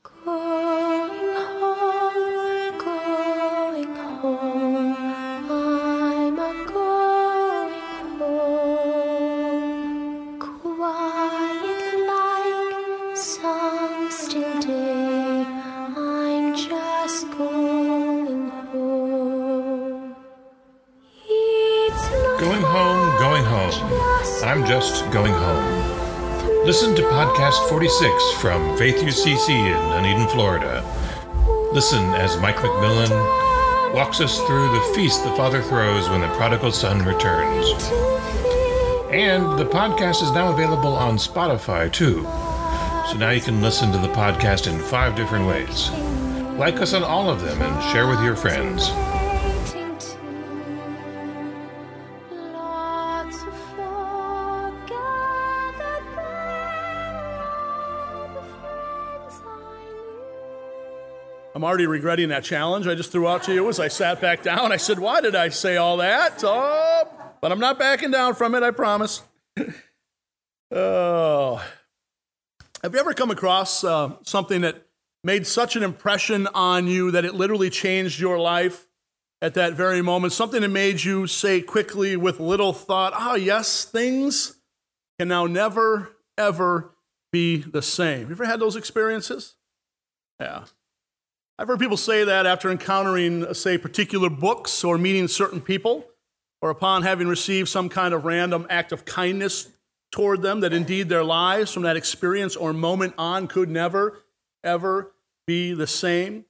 Going home, I'm a-going home. Quiet like some still day, I'm just going home. It's not Going home, going home. I'm just going home. Listen to podcast 46 from Faith UCC in Dunedin, Florida. Listen as Mike McMillan walks us through the feast the Father throws when the prodigal son returns. And the podcast is now available on Spotify too. So now you can listen to the podcast in 5 different ways. Like us on all of them and share with your friends. I'm already regretting that challenge I just threw out to you as I sat back down. I said, why did I say all that? Oh, but I'm not backing down from it, I promise. Oh. Have you ever come across something that made such an impression on you that it literally changed your life at that very moment? Something that made you say quickly with little thought, yes, things can now never, ever be the same. You ever had those experiences? Yeah. I've heard people say that after encountering, say, particular books or meeting certain people, or upon having received some kind of random act of kindness toward them, that indeed their lives from that experience or moment on could never, ever be the same.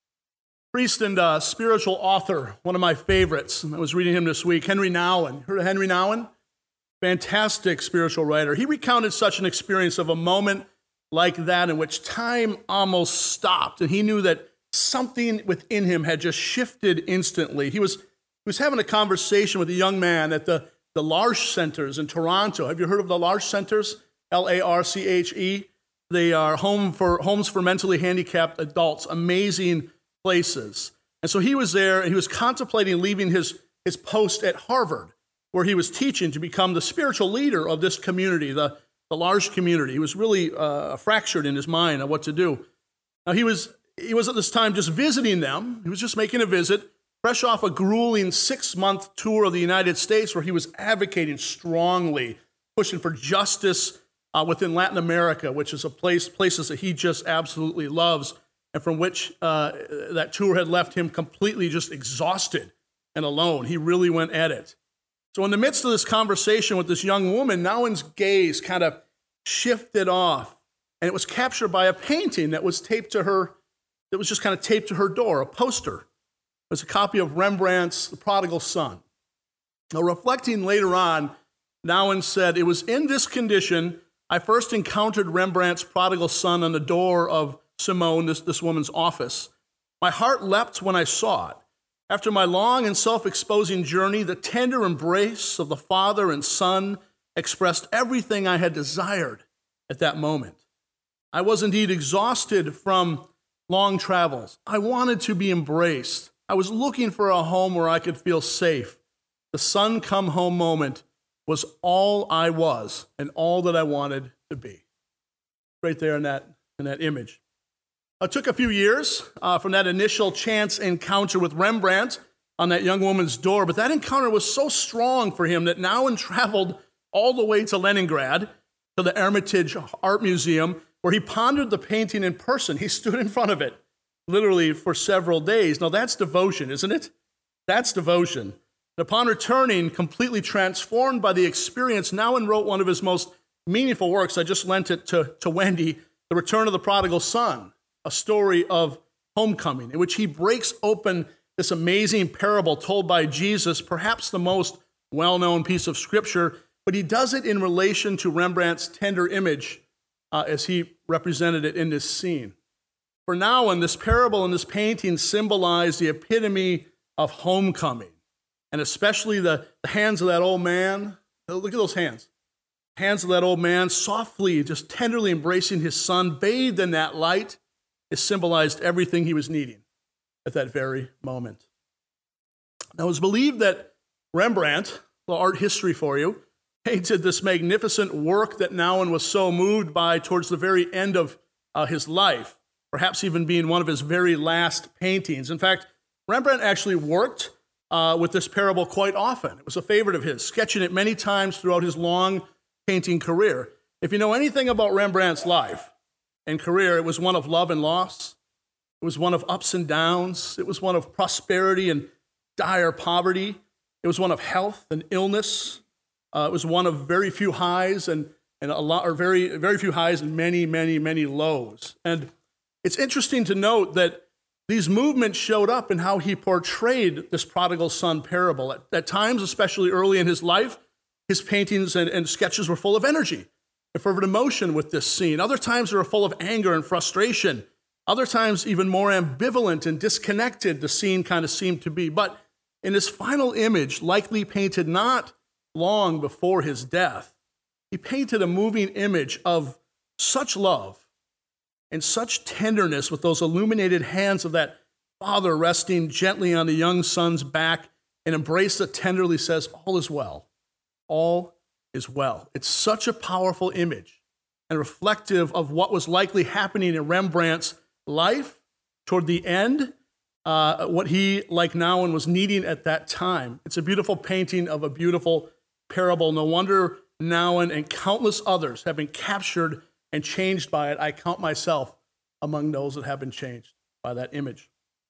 Priest and spiritual author, one of my favorites, I was reading him this week, Henry Nouwen. Heard of Henry Nouwen? Fantastic spiritual writer. He recounted such an experience of a moment like that in which time almost stopped, and he knew that something within him had just shifted instantly. He was having a conversation with a young man at the L'Arche Centers in Toronto. Have you heard of the L'Arche Centers? L-A-R-C-H-E. They are homes for mentally handicapped adults, amazing places. And so he was there, and he was contemplating leaving his post at Harvard, where he was teaching to become the spiritual leader of this community, the L'Arche community. He was really fractured in his mind on what to do. Now, he was at this time just visiting them. He was just making a visit, fresh off a grueling 6-month tour of the United States where he was advocating strongly, pushing for justice within Latin America, which is places that he just absolutely loves, and from which that tour had left him completely just exhausted and alone. He really went at it. So in the midst of this conversation with this young woman, Nouwen's gaze kind of shifted off, and it was captured by a painting that was taped to her. That was just kind of taped to her door, a poster. It was a copy of Rembrandt's The Prodigal Son. Now, reflecting later on, Nouwen said, "It was in this condition I first encountered Rembrandt's Prodigal Son on the door of Simone, this woman's office. My heart leapt when I saw it. After my long and self-exposing journey, the tender embrace of the father and son expressed everything I had desired at that moment. I was indeed exhausted from long travels. I wanted to be embraced. I was looking for a home where I could feel safe. The son come home moment was all I was and all that I wanted to be." Right there in that image. It took a few years from that initial chance encounter with Rembrandt on that young woman's door, but that encounter was so strong for him that Nouwen traveled all the way to Leningrad, to the Hermitage Art Museum, where he pondered the painting in person. He stood in front of it, literally for several days. Now that's devotion, isn't it? That's devotion. And upon returning, completely transformed by the experience, Nouwen wrote one of his most meaningful works. I just lent it to Wendy, The Return of the Prodigal Son, a story of homecoming, in which he breaks open this amazing parable told by Jesus, perhaps the most well-known piece of scripture, but he does it in relation to Rembrandt's tender image as he represented it in this scene. For Nouwen, this parable and this painting symbolize the epitome of homecoming, and especially the hands of that old man. Look at those hands. Hands of that old man softly, just tenderly embracing his son, bathed in that light. It symbolized everything he was needing at that very moment. Now, it was believed that Rembrandt, the art history for you, painted this magnificent work that Nouwen was so moved by towards the very end of his life. perhaps even being one of his very last paintings. In fact, Rembrandt actually worked with this parable quite often. It was a favorite of his, sketching it many times throughout his long painting career. If you know anything about Rembrandt's life and career, it was one of love and loss. It was one of ups and downs. It was one of prosperity and dire poverty. It was one of health and illness. It was one of very few highs and a lot, or very few highs and many, many, many lows. And it's interesting to note that these movements showed up in how he portrayed this prodigal son parable. At times, especially early in his life, his paintings and sketches were full of energy and fervent emotion with this scene. Other times, they were full of anger and frustration. Other times, even more ambivalent and disconnected, the scene kind of seemed to be. But in his final image, likely painted not long before his death, he painted a moving image of such love and such tenderness with those illuminated hands of that father resting gently on the young son's back and embrace that tenderly says, all is well. All is well. It's such a powerful image and reflective of what was likely happening in Rembrandt's life toward the end, what he, like Nouwen, was needing at that time. It's a beautiful painting of a beautiful parable. No wonder Nouwen and countless others have been captured and changed by it. I count myself among those that have been changed by that image.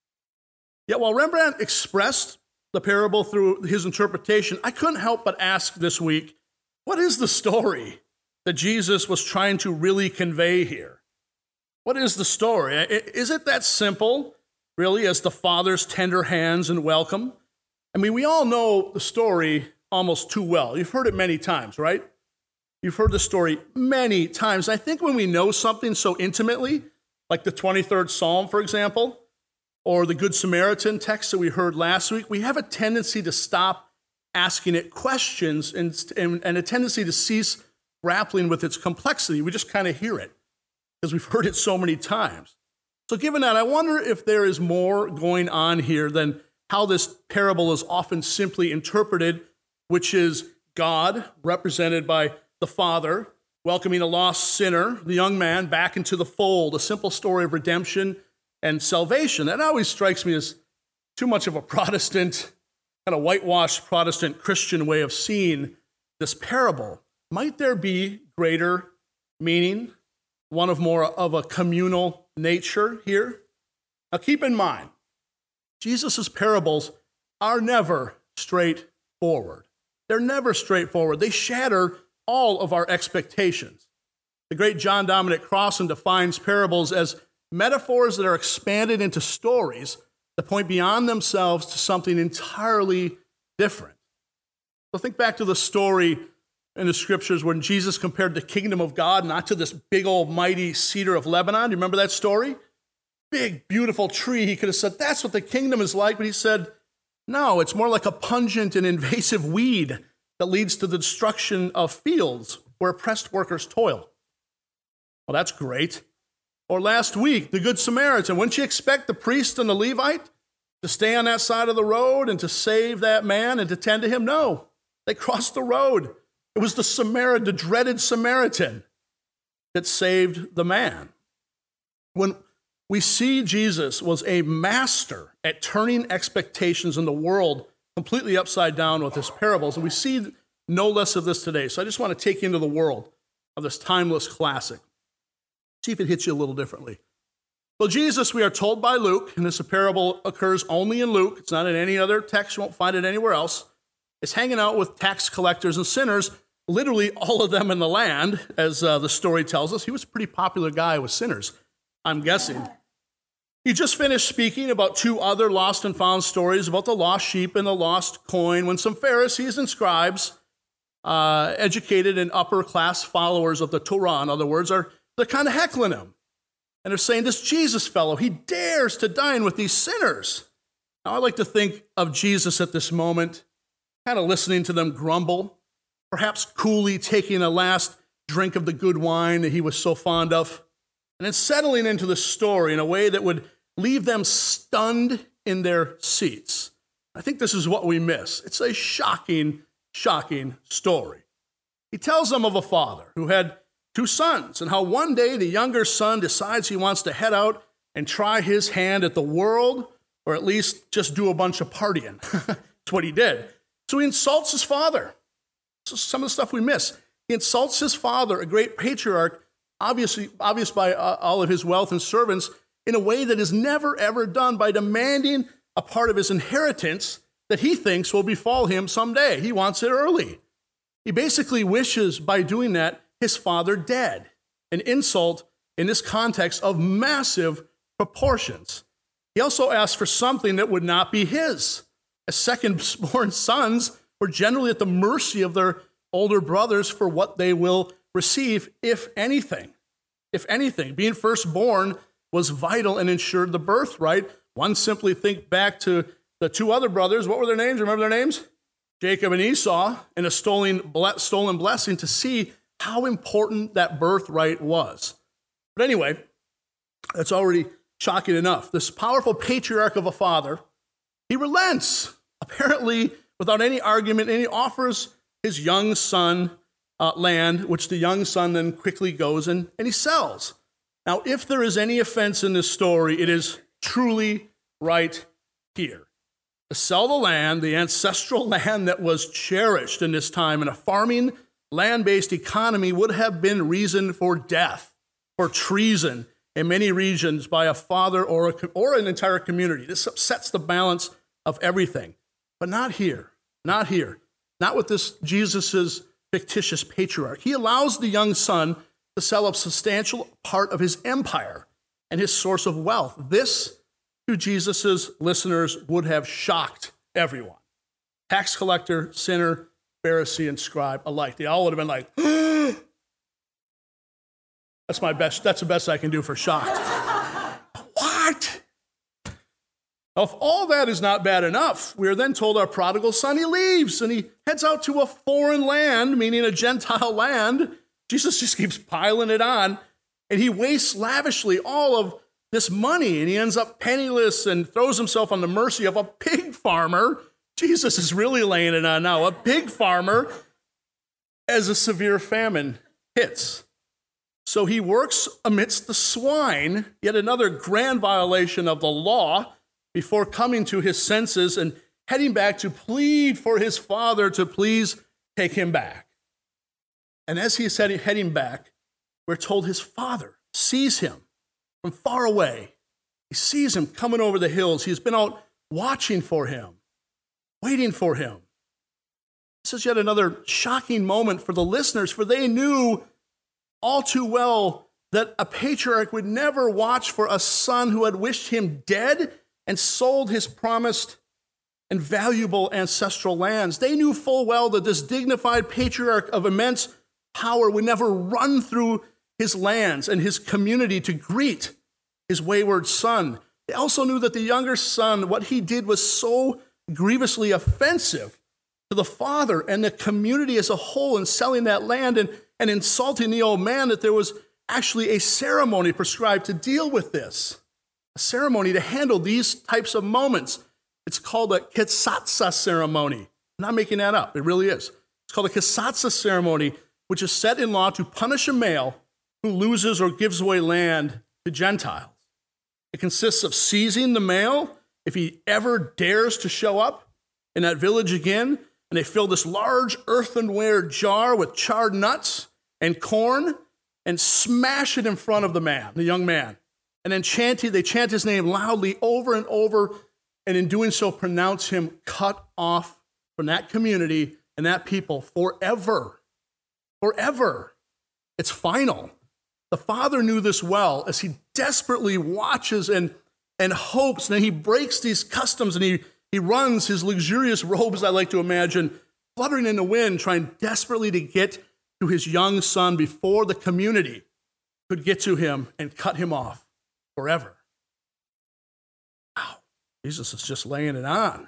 Yet while Rembrandt expressed the parable through his interpretation, I couldn't help but ask this week, what is the story that Jesus was trying to really convey here? What is the story? Is it that simple, really, as the Father's tender hands and welcome? I mean, we all know the story almost too well. You've heard it many times, right? You've heard the story many times. I think when we know something so intimately, like the 23rd Psalm, for example, or the Good Samaritan text that we heard last week, we have a tendency to stop asking it questions and a tendency to cease grappling with its complexity. We just kind of hear it because we've heard it so many times. So given that, I wonder if there is more going on here than how this parable is often simply interpreted, which is God, represented by the Father, welcoming a lost sinner, the young man, back into the fold, a simple story of redemption and salvation. That always strikes me as too much of a Protestant, kind of whitewashed Protestant Christian way of seeing this parable. Might there be greater meaning, one of more of a communal nature here? Now keep in mind, Jesus' parables are never straightforward. They're never straightforward. They shatter all of our expectations. The great John Dominic Crossan defines parables as metaphors that are expanded into stories that point beyond themselves to something entirely different. So think back to the story in the scriptures when Jesus compared the kingdom of God not to this big old mighty cedar of Lebanon. Do you remember that story? Big, beautiful tree. He could have said, that's what the kingdom is like. But he said, no, it's more like a pungent and invasive weed that leads to the destruction of fields where oppressed workers toil. Well, that's great. Or last week, the Good Samaritan. Wouldn't you expect the priest and the Levite to stay on that side of the road and to save that man and to tend to him? No, they crossed the road. It was the dreaded Samaritan that saved the man. When we see Jesus was a master at turning expectations in the world completely upside down with his parables, and we see no less of this today. So I just want to take you into the world of this timeless classic. See if it hits you a little differently. So Jesus, we are told by Luke, and this parable occurs only in Luke, it's not in any other text, you won't find it anywhere else, is hanging out with tax collectors and sinners, literally all of them in the land, as the story tells us. He was a pretty popular guy with sinners, I'm guessing. He just finished speaking about two other lost and found stories about the lost sheep and the lost coin when some Pharisees and scribes, educated and upper-class followers of the Torah, in other words, they're kind of heckling him. And they're saying, this Jesus fellow, he dares to dine with these sinners. Now, I like to think of Jesus at this moment, kind of listening to them grumble, perhaps coolly taking a last drink of the good wine that he was so fond of, and then settling into the story in a way that would leave them stunned in their seats. I think this is what we miss. It's a shocking, shocking story. He tells them of a father who had two sons, and how one day the younger son decides he wants to head out and try his hand at the world, or at least just do a bunch of partying. That's what he did. So he insults his father. This is some of the stuff we miss. He insults his father, a great patriarch, obvious by all of his wealth and servants, in a way that is never, ever done, by demanding a part of his inheritance that he thinks will befall him someday. He wants it early. He basically wishes, by doing that, his father dead. An insult in this context of massive proportions. He also asked for something that would not be his. As second-born sons were generally at the mercy of their older brothers for what they will receive, if anything. If anything, being firstborn was vital and ensured the birthright. One simply think back to the two other brothers. What were their names? Remember their names? Jacob and Esau, and a stolen blessing to see how important that birthright was. But anyway, that's already shocking enough. This powerful patriarch of a father, he relents, apparently without any argument, and he offers his young son land, which the young son then quickly goes and he sells. Now, if there is any offense in this story, it is truly right here. To sell the land, the ancestral land that was cherished in this time in a farming, land-based economy, would have been reason for death, for treason in many regions by a father or an entire community. This upsets the balance of everything. But not here, not here. Not with this Jesus' fictitious patriarch. He allows the young son to sell a substantial part of his empire and his source of wealth. This, to Jesus' listeners, would have shocked everyone. Tax collector, sinner, Pharisee, and scribe alike. They all would have been like, that's the best I can do for shocked. What? Now, if all that is not bad enough, we are then told our prodigal son, he leaves and he heads out to a foreign land, meaning a Gentile land. Jesus just keeps piling it on, and he wastes lavishly all of this money, and he ends up penniless and throws himself on the mercy of a pig farmer. Jesus is really laying it on now. A pig farmer, as a severe famine hits. So he works amidst the swine, yet another grand violation of the law, before coming to his senses and heading back to plead for his father to please take him back. And as he is heading back, we're told his father sees him from far away. He sees him coming over the hills. He's been out watching for him, waiting for him. This is yet another shocking moment for the listeners, for they knew all too well that a patriarch would never watch for a son who had wished him dead and sold his promised and valuable ancestral lands. They knew full well that this dignified patriarch of immense power would never run through his lands and his community to greet his wayward son. They also knew that the younger son, what he did was so grievously offensive to the father and the community as a whole in selling that land and insulting the old man, that there was actually a ceremony prescribed to deal with this. A ceremony to handle these types of moments. It's called a kesatsa ceremony. I'm not making that up. It really is. It's called a kesatsa ceremony, which is set in law to punish a male who loses or gives away land to Gentiles. It consists of seizing the male if he ever dares to show up in that village again, and they fill this large earthenware jar with charred nuts and corn and smash it in front of the man, the young man. And then they chant his name loudly over and over, and in doing so pronounce him cut off from that community and that people forever. Forever. It's final. The father knew this well as he desperately watches and hopes, and then he breaks these customs and he runs his luxurious robes, I like to imagine, fluttering in the wind, trying desperately to get to his young son before the community could get to him and cut him off forever. Wow, Jesus is just laying it on.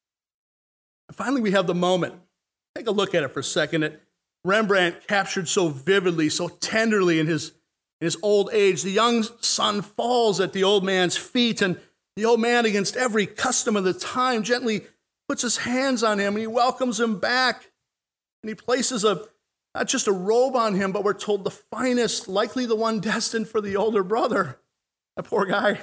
And finally, we have the moment. Take a look at it for a second. Rembrandt captured so vividly, so tenderly in his old age. The young son falls at the old man's feet, and the old man, against every custom of the time, gently puts his hands on him, and he welcomes him back. And he places not just a robe on him, but we're told the finest, likely the one destined for the older brother, That poor guy.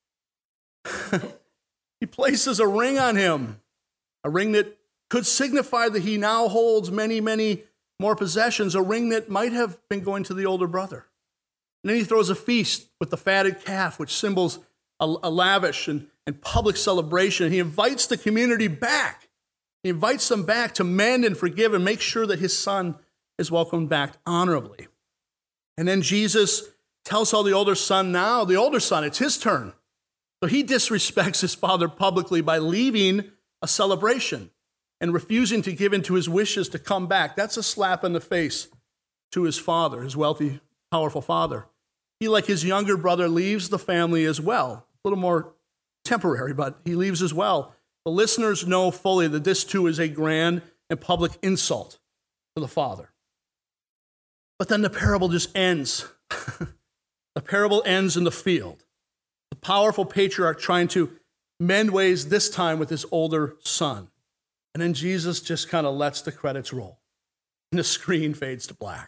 He places a ring on him, a ring that could signify that he now holds many, many more possessions, a ring that might have been going to the older brother. And then he throws a feast with the fatted calf, which symbols a lavish and public celebration. He invites the community back. He invites them back to mend and forgive and make sure that his son is welcomed back honorably. And then Jesus tells all the older son, it's his turn. So he disrespects his father publicly by leaving a celebration and refusing to give in to his wishes to come back. That's a slap in the face to his father, his wealthy, powerful father. He, like his younger brother, leaves the family as well. A little more temporary, but he leaves as well. The listeners know fully that this too is a grand and public insult to the father. But then the parable just ends. The parable ends in the field. The powerful patriarch trying to mend ways, this time with his older son. And then Jesus just kind of lets the credits roll. And the screen fades to black.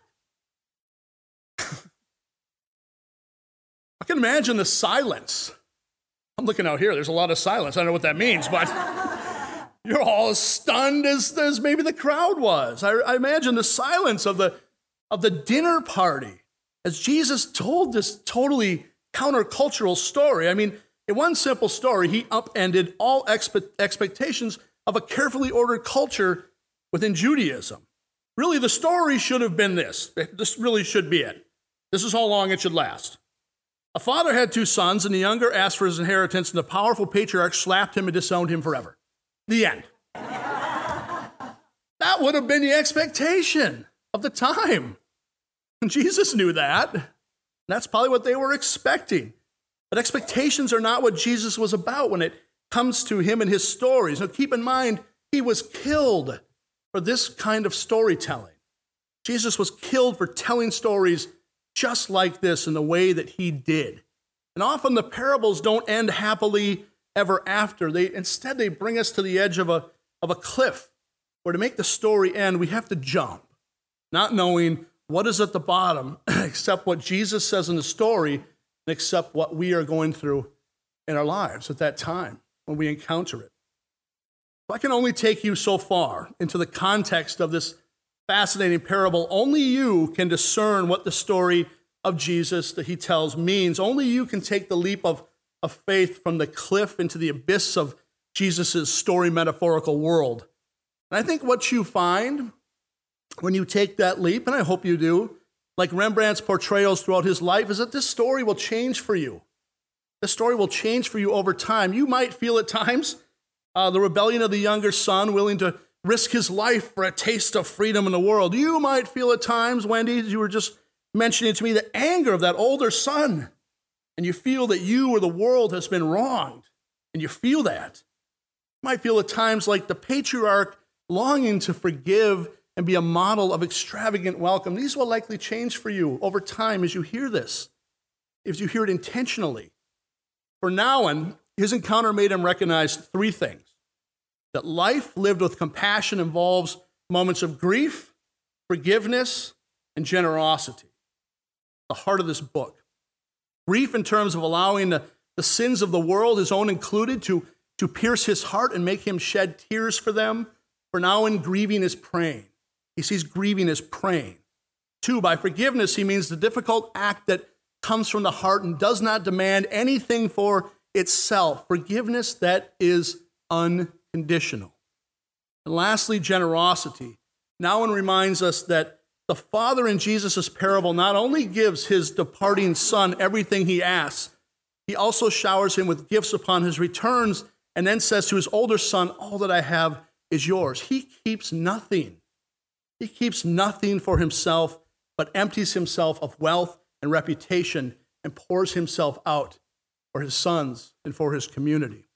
I can imagine the silence. I'm looking out here. There's a lot of silence. I don't know what that means, but you're all as stunned as maybe the crowd was. I imagine the silence of the dinner party as Jesus told this totally countercultural story. I mean, in one simple story, he upended all expectations of a carefully ordered culture within Judaism. Really, the story should have been this. This really should be it. This is how long it should last. A father had two sons, and the younger asked for his inheritance, and the powerful patriarch slapped him and disowned him forever. The end. That would have been the expectation of the time. And Jesus knew that. That's probably what they were expecting. But expectations are not what Jesus was about when it comes to him and his stories. Now, keep in mind, he was killed for this kind of storytelling. Jesus was killed for telling stories just like this in the way that he did. And often the parables don't end happily ever after. Instead, they bring us to the edge of a cliff where to make the story end, we have to jump, not knowing what is at the bottom except what Jesus says in the story and except what we are going through in our lives at that time when we encounter it. So I can only take you so far into the context of this fascinating parable. Only you can discern what the story of Jesus that he tells means. Only you can take the leap of faith from the cliff into the abyss of Jesus' story metaphorical world. And I think what you find when you take that leap, and I hope you do, like Rembrandt's portrayals throughout his life, is that this story will change for you. This story will change for you over time. You might feel at times the rebellion of the younger son willing to risk his life for a taste of freedom in the world. You might feel at times, Wendy, as you were just mentioning to me, the anger of that older son. And you feel that you or the world has been wronged. And you feel that. You might feel at times like the patriarch longing to forgive and be a model of extravagant welcome. These will likely change for you over time as you hear this, if you hear it intentionally. For Nouwen, his encounter made him recognize three things. That life lived with compassion involves moments of grief, forgiveness, and generosity. The heart of this book. Grief in terms of allowing the sins of the world, his own included, to pierce his heart and make him shed tears for them. For Nouwen, grieving is praying. He sees grieving as praying. 2, by forgiveness, he means the difficult act that comes from the heart and does not demand anything for itself. Forgiveness that is unconditional. And lastly, generosity. Nouwen reminds us that the father in Jesus' parable not only gives his departing son everything he asks, he also showers him with gifts upon his returns and then says to his older son, all that I have is yours. He keeps nothing. He keeps nothing for himself, but empties himself of wealth and reputation and pours himself out for his sons and for his community.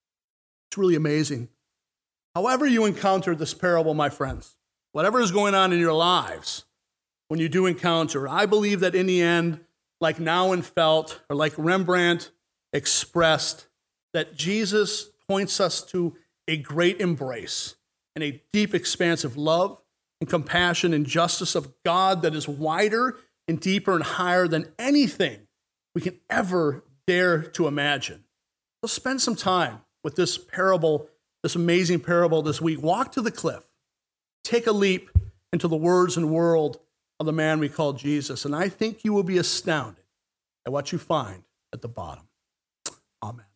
It's really amazing. However you encounter this parable, my friends, whatever is going on in your lives, when you do encounter, I believe that in the end, like Nouwen felt, or like Rembrandt expressed, that Jesus points us to a great embrace and a deep, expansive love and compassion and justice of God that is wider and deeper and higher than anything we can ever dare to imagine. So spend some time with this parable, this amazing parable this week. Walk to the cliff. Take a leap into the words and world of the man we call Jesus. And I think you will be astounded at what you find at the bottom. Amen.